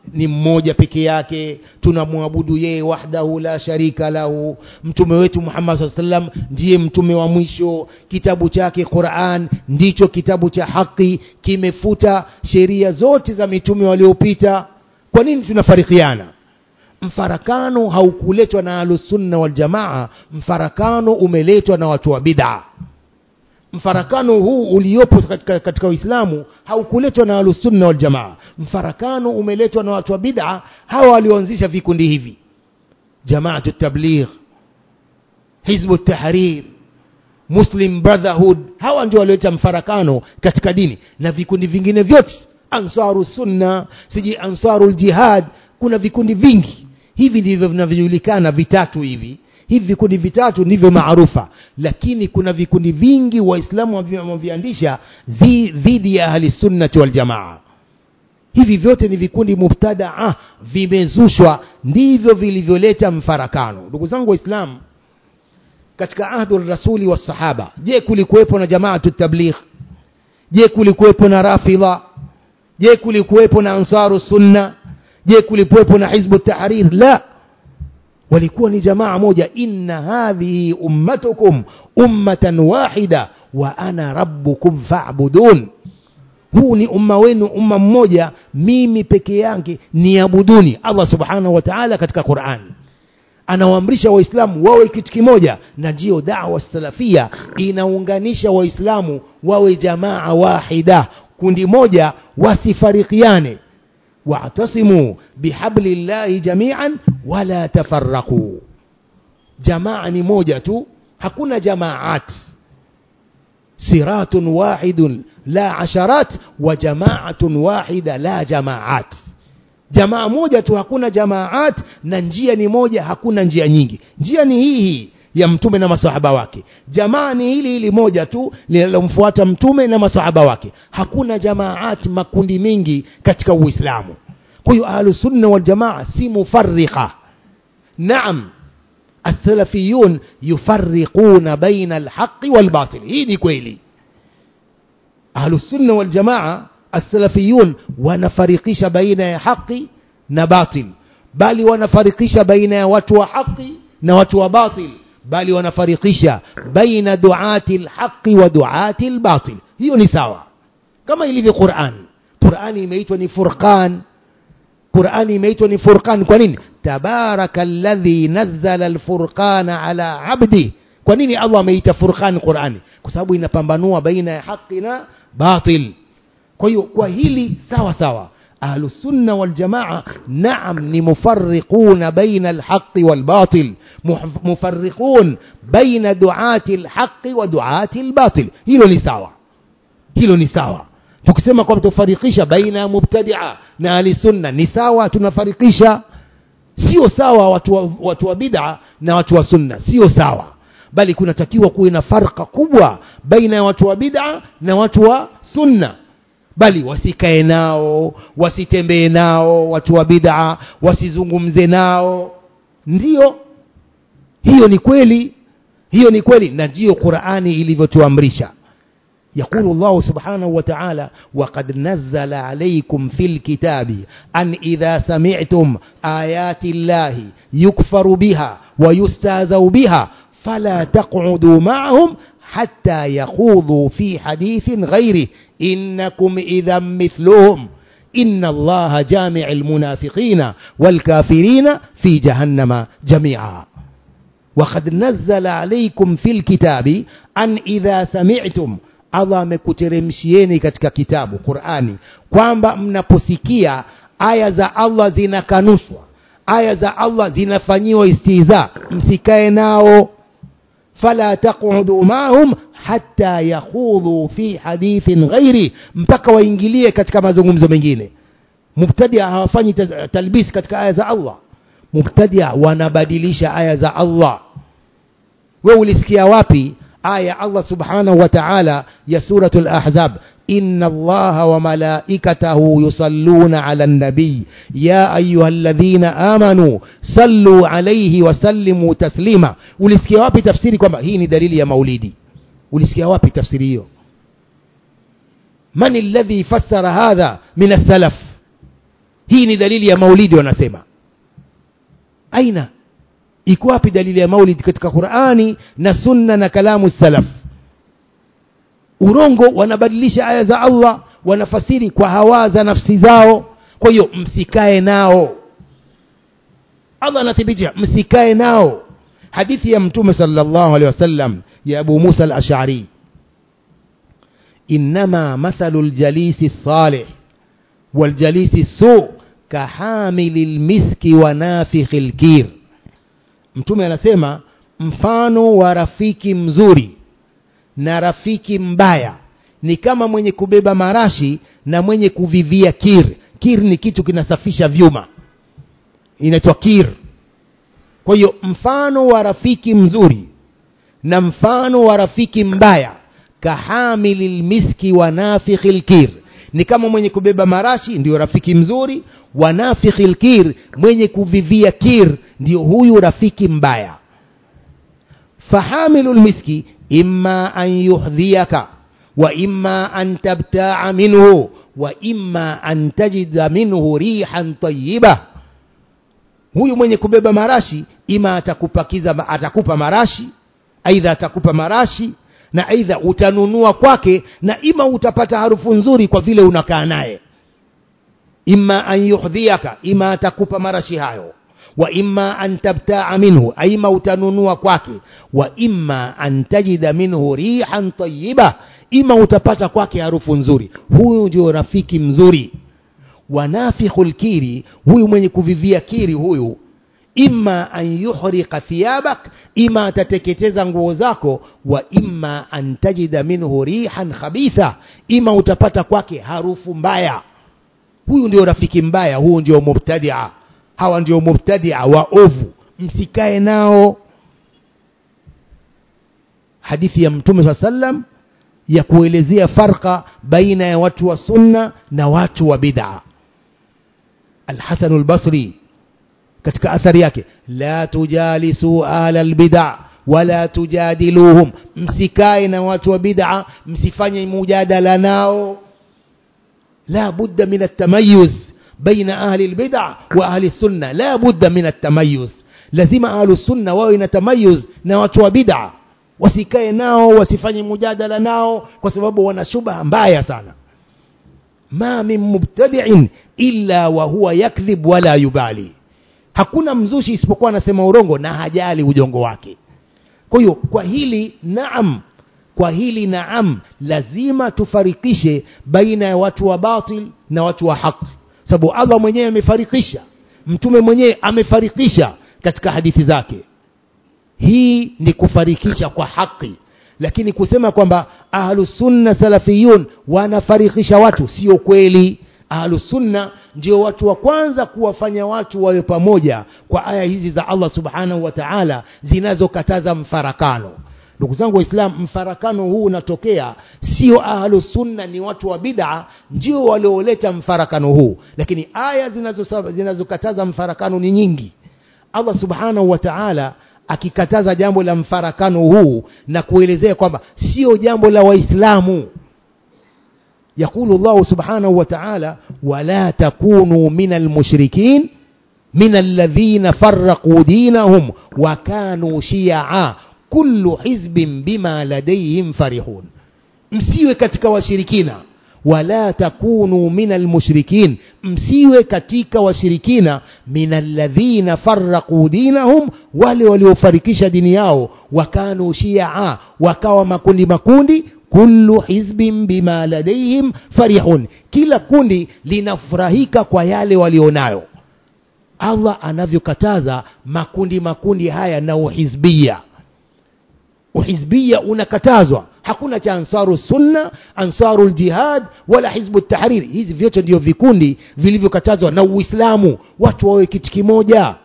ni mmoja peke yake, tunamwabudu yeye wahdahu la sharika lahu. Mtume wetu Muhammad sallallahu ndiye mtume wa mwisho, kitabu chake Qur'an ndicho kitabu cha haki, kimefuta sheria zote za mitume waliopita. Kwa nini tunafarikiana? Mfarakano haukuletwa na Ahlusunna wal Jamaa, mfarakano umeletwa na watu wa bid'a. Mfarakano huu uliopo katika Uislamu haukuletwa na Ahlusunna wal Jamaa. Mfarakano umeletwa na watu wa bid'a, hawa walioanzisha vikundi hivi, Jamaatu Tabligh, Hizbu Tahrir, Muslim Brotherhood. Hawa ndio walioleta mfarakano katika dini, na vikundi vingine vyote, Ansaru Sunna, siji Ansarul Jihad, kuna vikundi vingi. Hivi ndivyo vinavyojulikana vitatu hivi. Hivi vikundi vitatu ndivyo maarufa, lakini kuna vikundi vingi Waislamu wameviandisha dhidi ya Ahli Sunnah wal Jamaa. Hivi vyote ni vikundi mubtadaa, vimezushwa, ndivyo vilivyoleta mfarakano. Ndugu zangu Waislamu, katika ahdul rasuli was sahaba, je, kulikuwepo na Jamaatu Tabligh? Je, kulikuwepo na Rafidha? Je, kulikuwepo na Ansaru Sunna? Je, kulikuwepo na Hizbu Tahrir? La, walikuwa ni jamaa moja. Inna hadhihi ummatukum ummatan wahida wa ana rabbukum fa'budun. Huu ni umma wenu, umma mmoja, mimi peke yangu niabuduni. Allah subhanahu wa ta'ala katika Qur'an anawaamrisha Waislamu wawe kitu kimoja, na ndio da'wa salafia inaunganisha Waislamu wawe jamaa wahida, kundi moja, wasifarikiane. wa'tasimu bihablillahi jami'an wala tafarraqu. Jamaa ni moja tu, hakuna jamaat. Siratun wahidun la asharat wa jama'atun wahida la jamaat. Jamaa moja tu, hakuna jamaat, na njia ni moja, hakuna njia nyingi. Njia ni hii ya mtume na masahaba wake. Jamaa ni hili moja tu linalomfuata mtume na masahaba wake. Hakuna jamaat, makundi mengi katika Uislamu. Kwa hiyo Ahlus Sunna wal Jamaa si mufarriqa. Naam, as-salafiyun yufarriquna baina al-haqqi wal batil. Hii ni kweli. Ahlus Sunna wal Jamaa as-salafiyun wanafarikisha baina ya haki na batil, bali wanafarikisha baina ya watu wa haki na watu wa batil, bali wanafarikisha baina duati al-haqi wa duati al-batil. Hiyo ni sawa, kama ilivyo Qur'an. Qur'ani imeitwa ni Furqan. Qur'ani imeitwa ni Furqan. Kwa nini? Tabarakalladhi nazzala al-furqana ala 'abdi. Kwa nini Allah ameita Furqan Qur'ani? Kwa sababu inapambanua baina ya haki na batil. Kwa hiyo kwa hili sawa sawa, Ahlus Sunna wal Jamaa naam ni mufarriquna baina al-haqqi wal batil, mufarriqun baina duati al-haqqi wa duati al-batil. Hilo ni sawa, hilo ni sawa. Tukisema kwamba tufarikisha baina ya mubtadi'a na ahli sunna ni sawa, tunafarikisha. Sio sawa watu wa bid'a na watu wa sunna, sio sawa, bali kunatakiwa kuwe na farqa kubwa baina ya watu wa bid'a na watu wa sunna. Bali wasikae nao, wasitembee nao watu wa bid'a, wasizungumze nao. Ndio, hiyo ni kweli, hiyo ni kweli, na ndio Qur'ani ilivyotuamrisha. يقول الله سبحانه وتعالى وقد نزل عليكم في الكتاب أن إذا سمعتم آيات الله يكفر بها ويستهزأ بها فلا تقعدوا معهم حتى يخوضوا في حديث غيره إنكم إذا مثلهم إن الله جامع المنافقين والكافرين في جهنم جميعا. وقد نزل عليكم في الكتاب أن إذا سمعتم، Allah amekuteremshieni katika kitabu Qur'ani kwamba mnaposikia aya za Allah zinakanushwa, aya za Allah zinafanyiwa istihza, msikae nao. Fala taqudu ma'hum hatta yakhudhu fi hadithin ghairi, mpaka waingilie katika mazungumzo mengine. Mubtadia hawafanyi talbis katika aya za Allah. Mubtadia wanabadilisha aya za Allah. Wewe ulisikia wapi aya Allah subhanahu wa ta'ala ya suratul Ahzab, inna Allaha wa malaikatahu yusalluna ala nabi ya ayyuhalladhina amanu sallu alayhi wa sallimu taslima? Ulisikia wapi tafsiri kwamba hii ni dalili ya maulidi? Ulisikia wapi tafsiri hiyo? Man alladhi fassara hadha min as-salaf? Hii ni dalili ya maulidi wanasema. Aina iko wapi dalili ya maulidi katika Qur'ani na sunna na kalamu salaf? Urongo, wanabadilisha aya za Allah, wanafasiri kwa hawa za nafsi zao. Kwa hiyo msikae nao. Allah anathibitisha msikae nao. Hadithi ya Mtume sallallahu alaihi wasallam ya Abu Musa al-Ash'ari, inma mathalul jalisi salih wal jalisi su kahamilil miski wa nafikhil kir. Mtume anasema mfano wa rafiki mzuri na rafiki mbaya ni kama mwenye kubeba marashi na mwenye kuvivia kir. Kir ni kitu kinasafisha vyuma, inaitwa kir. Kwa hiyo mfano wa rafiki mzuri na mfano wa rafiki mbaya, kahamilil miski wa nafikhil kir, ni kama mwenye kubeba marashi ndio rafiki mzuri, wa nafikhil kir, mwenye kuvivia kir ndio huyu rafiki mbaya. Fahamilul miski imma an yuhdhiyaka wa imma an tabta'a minhu wa imma an tajida minhu rihan tayyibah. Huyu mwenye kubeba marashi ima atakupa marashi, aidha atakupa marashi na aidha utanunua kwake, na ima utapata harufu nzuri kwa vile unakaa naye. Imma an yuhdhiyaka, ima atakupa marashi hayo, wa imma an tabta'a minhu, aima utanunua kwake, wa imma an tajida minhu rihan tayyibah, ima utapata kwake harufu nzuri. Huyu ndio rafiki mzuri. Wanafikhul kiri, huyu mwenye kuvivia kiri huyu, imma an yuhriqa thiyabak, ima atateketeza nguo zako, wa imma an tajida minhu rihan khabitha, ima utapata kwake harufu mbaya. Huyu ndio rafiki mbaya, huyu ndio mubtadi'a. Hawa ndio mubtadi'a waovu, msikae nao. Hadithi ya Mtume sallam ya kuelezea farqa baina ya watu wa sunna na watu wa bid'a. Al-Hasan al-Basri katika athari yake, la tujalisu ahlal bid'a wala tujadiluhum, msikae na watu wa bid'a, msifanye mujadala nao. La budda min at-tamayyuz baina ahli al-bid'a wa ahli sunna, la budda min at-tamayyuz. Lazima ahli sunna wawe na tamayyuz na watu wa bid'a, wasikae nao, wasifanye mujadala nao, kwa sababu wana shubha mbaya sana. Ma min mubtadi'in illa wa huwa yakdhib wala yubali, hakuna mzushi isipokuwa anasema urongo na hajali ujongo wake. Kwa hiyo kwa hili naam, lazima tufarikishe baina ya watu wa batil na watu wa haki, sababu Allah mwenyewe amefarikisha, mtume mwenyewe amefarikisha katika hadithi zake. Hii ni kufarikisha kwa haki. Lakini kusema kwamba ahlus sunna salafiyun wanafarikisha watu, sio kweli. Ahlus sunna ndio watu wa kwanza kuwafanya watu wawe pamoja kwa aya hizi za Allah subhanahu wa ta'ala zinazokataza mfarakano. Ndugu zangu Waislamu, mfarakano huu unatokea, sio ahlus sunna, ni watu wa bid'a ndio walioleta mfarakano huu. Lakini aya zinazokataza mfarakano ni nyingi. Allah subhanahu wa ta'ala akikataza jambo la mfarakano huu na kuelezea kwamba sio jambo la Waislamu. Yakulu Allah subhanahu wa ta'ala, wala takunu minal mushrikin minal ladhina farraqu dinahum wa kanu shi'a kullu hizbin bima ladayhim farihun. Msiwe katika washirikina. Wala takunu minal mushrikin, msiwe katika washirikina, minal ladhina farraqu dinahum, wale waliofarikisha dini yao, wakanu shi'a, wakawa makundi, kullu hizbin bima ladayhim farihun, kila kundi linafurahika kwa yale walionayo. Allah anavyokataza makundi haya na uhizbia. Uhizbia unakatazwa. Hakuna cha ansaru sunna, ansarul jihad wala hizbu tahrir. Hizi vyote ndio vikundi vilivyokatazwa na Uislamu. Watu wawe kitu kimoja.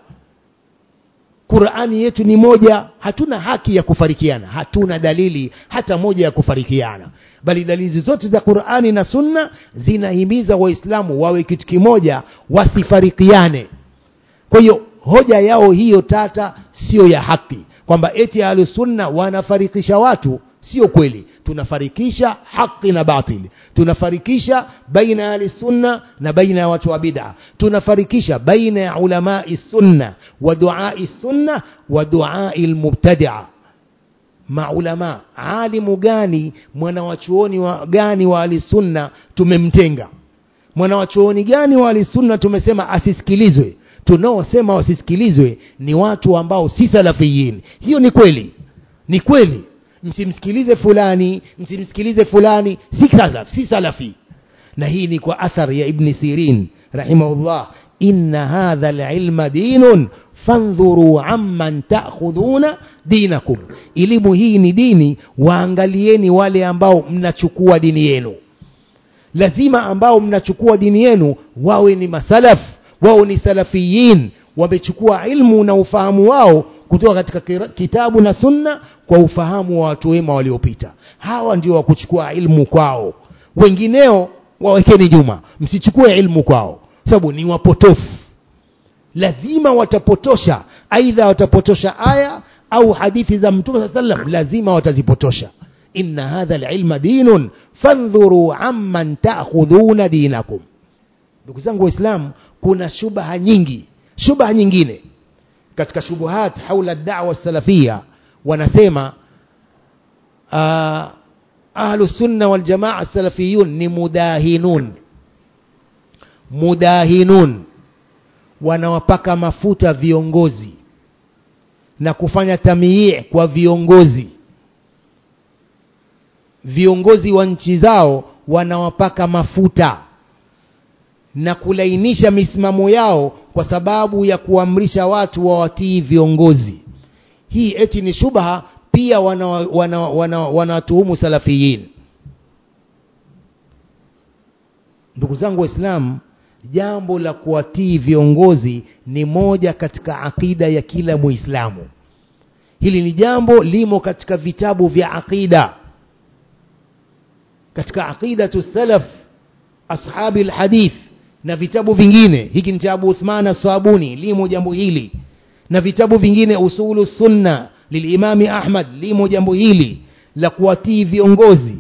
Qur'ani yetu ni moja, hatuna haki ya kufarikiana, hatuna dalili hata moja ya kufarikiana, bali dalili zote za Qur'ani na sunna zinahimiza Waislamu wawe kitu kimoja, wasifarikiane. Kwa hiyo hoja yao hiyo tata sio ya haki, kwamba eti ahlus sunna wanafarikisha watu, sio kweli. tunafarikisha haki na batili, tunafarikisha baina ahli sunna na baina watu wa bid'a, tunafarikisha baina ya ulama'i sunna wa du'a'i sunna wa du'a'i al-mubtadi'a. Maulama, alimu gani, mwanawachuoni gani wa ahli sunna tumemtenga? Mwanawachuoni gani wa ahli sunna tumesema asisikilizwe? Tunaosema wasisikilizwe ni watu ambao si salafiyin. Hiyo ni kweli, ni kweli. Msimsikilize fulani, msimsikilize fulani, si salafi. Na hii ni kwa athari ya Ibn Sirin rahimahullah, inna hadha al-ilma dinun fandhuru amman ta'khudhuna dinakum. Elimu hii ni dini, waangalieni wale ambao mnachukua dini yenu. Lazima ambao mnachukua dini yenu wawe ni masalaf, wao ni salafiyin, wamechukua ilmu na ufahamu wao kutoka katika kitabu na sunna kwa ufahamu wa watu wema waliopita. Hawa ndio wa kuchukua ilmu kwao. Wengineo wawekeni nyuma, msichukue ilmu kwao, sababu ni wapotofu. Lazima watapotosha, aidha watapotosha aya au hadithi za Mtume sallam, lazima watazipotosha. Inna hadha al-ilma dinun fandhuru amman ta'khudhuna dinakum. Ndugu zangu Waislamu, kuna shubha nyingi. Shubha nyingine katika shubuhat haula ad-da'wa salafia, wanasema ahlu sunna wal jamaa salafiyun ni mudahinun, wanawapaka mafuta viongozi na kufanya tamyi' kwa viongozi wa nchi zao, wanawapaka mafuta na kulainisha misimamo yao kwa sababu ya kuamrisha watu wawatii viongozi. Hii eti ni shubha, pia wanatuhumu salafiyin. Ndugu zangu Waislamu, jambo la kuwatii viongozi ni moja katika akida ya kila Muislamu. Hili ni jambo limo katika vitabu vya akida, katika aqidatu salaf ashabi alhadith na vitabu vingine. Hiki ni kitabu Uthman as-Sabuni, limo jambo hili, na vitabu vingine usulu sunna lilimami Ahmad, limo jambo hili la kuwatii viongozi.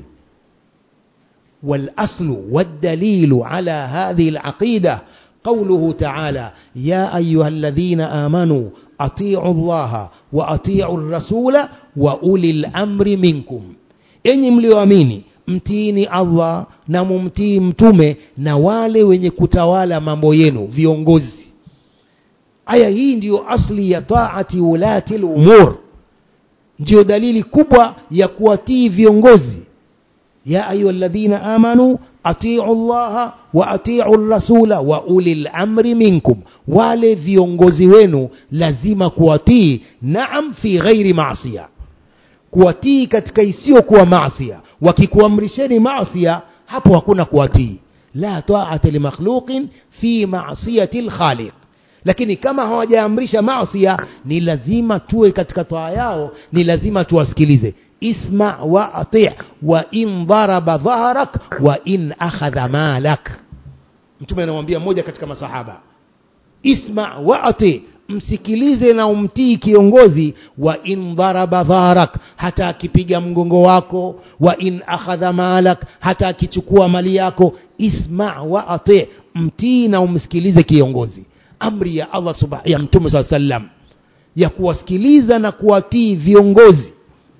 والأصل والدليل على هذه العقيدة قوله تعالى يا أيها الذين آمنوا أطيعوا الله وأطيعوا الرسول وأولي الأمر منكم. enyi mlioamini, mtiini Allah na mumtii mtume na wale wenye kutawala mambo yenu, viongozi. Aya hii ndiyo asli ya taati ulati al-umur, ndiyo dalili kubwa ya kuwatii viongozi. ya ayyuhalladhina amanu atii'u Allah wa atii'u ar-rasula wa ulil amri minkum. Wale viongozi wenu lazima kuwatii, naam, fi ghairi ma'siyah, kuwatii katika isiyo kuwa maasiya. Wakikuamrisheni maasiya, hapo hakuna kuwatii. La ta'ata li makhluqin fi ma'siyati al-khaliq. Lakini kama hawajaamrisha maasiya, ni lazima tuwe katika taa yao, ni lazima tuwasikilize. Isma wa ati' wa in daraba dhahrak wa in akhadha malak. Mtume anamwambia mmoja katika masahaba, isma wa ati', msikilize na umtii kiongozi, wa in daraba dharak, hata akipiga mgongo wako, wa in akhadha malak, hata akichukua mali yako. Isma wa ati', mtii na umsikilize kiongozi. Amri ya Allah ya Mtume sallam ya kuwasikiliza na kuwatii viongozi.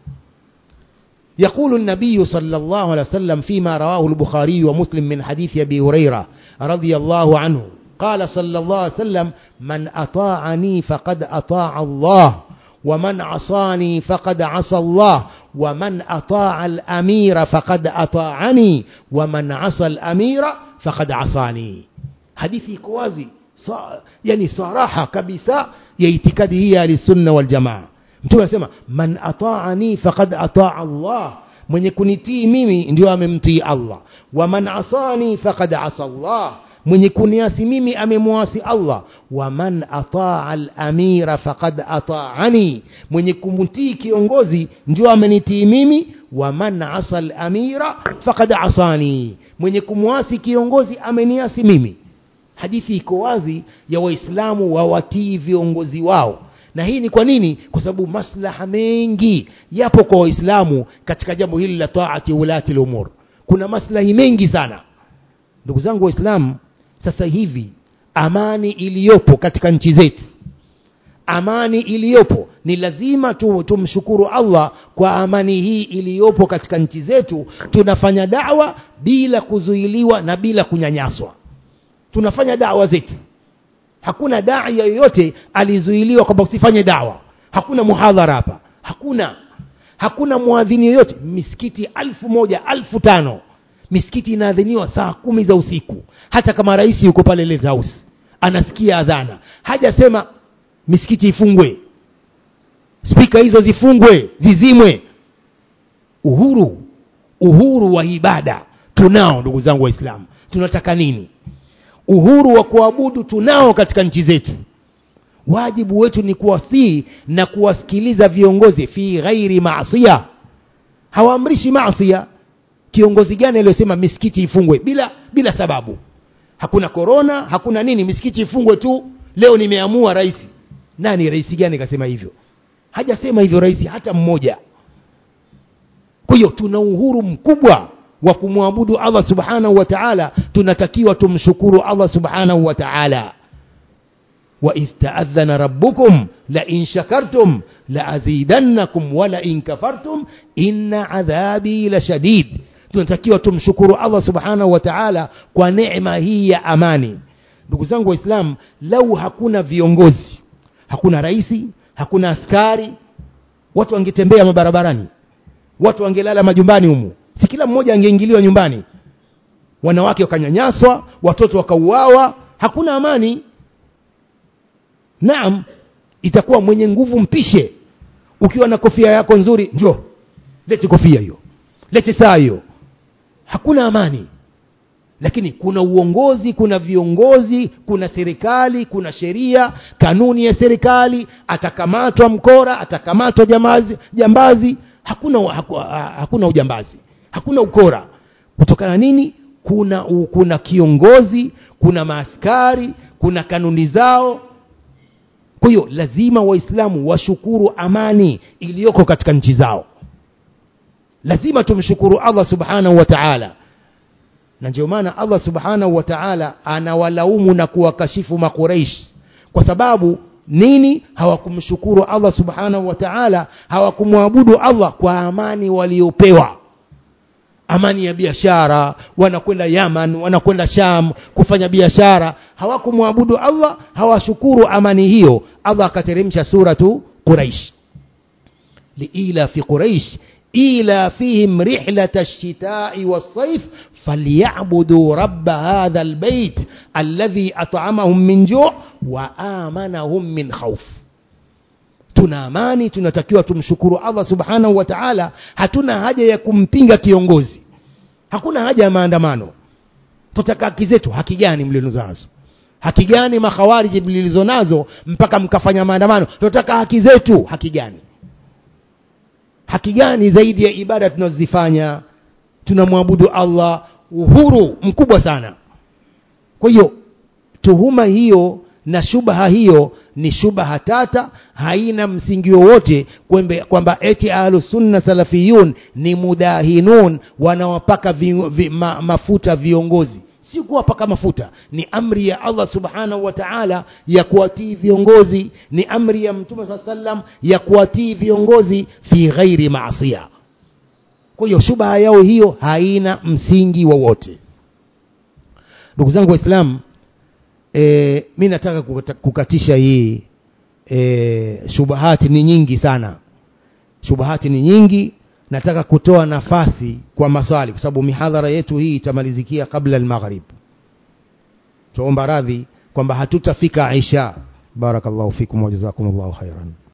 يقول النبي صلى الله عليه وسلم فيما رواه البخاري ومسلم من حديث أبي هريرة رضي الله عنه قال صلى الله عليه وسلم من أطاعني فقد أطاع الله ومن عصاني فقد عصى الله ومن أطاع الأمير فقد أطاعني ومن عصى الأمير فقد عصاني. حديثي كوازي يعني صراحة كبسة يتكدي هي للسنة والجماعة. Mtume anasema man ata'ani faqad ata'a Allah, mwenye kunitii mimi ndio amemtii Allah. Wa man asani faqad asa Allah, mwenye kuniasi mimi amemwasi Allah. Wa man ata'a al-amira faqad ata'ani, mwenye kumtii kiongozi ndio amenitii mimi. Wa man asa al-amira faqad asani, mwenye kumwasi kiongozi ameniasi mimi. Hadithi iko wazi ya Waislamu wawatii viongozi wao, Na hii ni kwa nini? Kwa sababu maslaha mengi yapo kwa Waislamu katika jambo hili la taati ulati al-umur. Kuna maslahi mengi sana. Ndugu zangu Waislamu, sasa hivi amani iliyopo katika nchi zetu, amani iliyopo, ni lazima tumshukuru Allah kwa amani hii iliyopo katika nchi zetu. Tunafanya da'wa bila kuzuiliwa na bila kunyanyaswa. Tunafanya da'wa zetu. Hakuna dai yoyote alizuiliwa kwamba usifanye da'wa. Hakuna muhadhara hapa. Hakuna muadhini yoyote. Misikiti 1000, 1500. Misikiti inaadhiniwa saa 10 za usiku. Hata kama rais yuko pale Lake House, anasikia adhana. Hajasema misikiti ifungwe, spika hizo zifungwe, zizimwe. Uhuru wa ibada tunao, ndugu zangu Waislamu. Tunataka nini? Uhuru wa kuabudu tunao katika nchi zetu. Wajibu wetu ni kuwasii na kuwasikiliza viongozi fi ghairi maasiya. Hawaamrishi maasiya. Kiongozi gani aliyosema misikiti ifungwe bila sababu? Hakuna corona, hakuna nini, misikiti ifungwe tu. Leo nimeamua rais. Nani rais gani kasema hivyo? Hajasema hivyo rais hata mmoja. Kwa hiyo tuna uhuru mkubwa wa kumwabudu Allah subhanahu wa ta'ala. Tunatakiwa tumshukuru Allah subhanahu wa ta'ala. Wa idh ta'adhana rabbukum la in shakartum la azidannakum wa la in kafartum inna adhabi la shadid. Tunatakiwa tumshukuru Allah subhanahu wa ta'ala kwa neema hii ya amani. Ndugu zangu Waislamu, lau hakuna viongozi, hakuna raisi, hakuna askari, watu wangetembea mabarabarani, watu wangelala majumbani humu. Si kila mmoja angeingiliwa nyumbani, wanawake wakanyanyaswa, watoto wakauawa, hakuna amani. Naam, itakuwa mwenye nguvu mpishe. Ukiwa na kofia yako nzuri, njoo lete kofia hiyo, lete saa hiyo. Hakuna amani. Lakini kuna uongozi, kuna viongozi, kuna serikali, kuna sheria, kanuni ya serikali. Atakamatwa mkora, atakamatwa jambazi. Hakuna ujambazi, hakuna ukora. Kutokana nini? Kuna kiongozi, kuna maaskari, kuna kanuni zao. Kwa hiyo lazima Waislamu washukuru amani iliyoko katika nchi zao. Lazima tumshukuru Allah subhanahu wa ta'ala. Na ndio maana Allah subhanahu wa ta'ala anawalaumu na kuwakashifu Makuraish. Kwa sababu nini? Hawakumshukuru Allah subhanahu wa ta'ala, hawakumwabudu Allah kwa amani waliopewa. Amani ya biashara, wanakwenda Yaman, wanakwenda Sham kufanya biashara. Hawakumwabudu Allah, hawashukuru amani hiyo. Allah akateremsha suratu Quraish. Liila fi Quraish ila fihim rihlata ash-shita'i was-sayf falyabudu rabb hadha al-bayt alladhi at'amahum min ju' wa amanahum min khawf. Tuna amani, tunatakiwa tumshukuru Allah subhanahu wa ta'ala. Hatuna haja ya kumpinga kiongozi, hakuna haja ya maandamano. Tutaka haki zetu. Haki gani mlizonazo? Haki gani makhawariji mlizonazo mpaka mkafanya maandamano? Tunataka haki zetu. Haki gani? Haki gani zaidi ya ibada tunazozifanya? Tunamwabudu Allah, uhuru mkubwa sana. Kwa hiyo tuhuma hiyo na shubha hiyo ni shubha tata, haina msingi wowote, kwamba eti ahlus sunna salafiyun ni mudahinun, wanawapaka mafuta viongozi. Si kuwapaka mafuta, ni amri ya Allah subhanahu wa ta'ala ya kuwatii viongozi, ni amri ya Mtume sallam ya kuwatii viongozi fi ghairi maasiya. Kwa hiyo shubha yao hiyo haina msingi wowote. Ndugu zangu Waislamu, mimi nataka kukatisha hii. Shubahati ni nyingi sana, shubahati ni nyingi. Nataka kutoa nafasi kwa maswali, kwa sababu mihadhara yetu hii itamalizikia kabla al-maghrib. Tuomba radhi kwamba hatutafika Isha. Barakallahu fikum wa jazakumullahu khairan.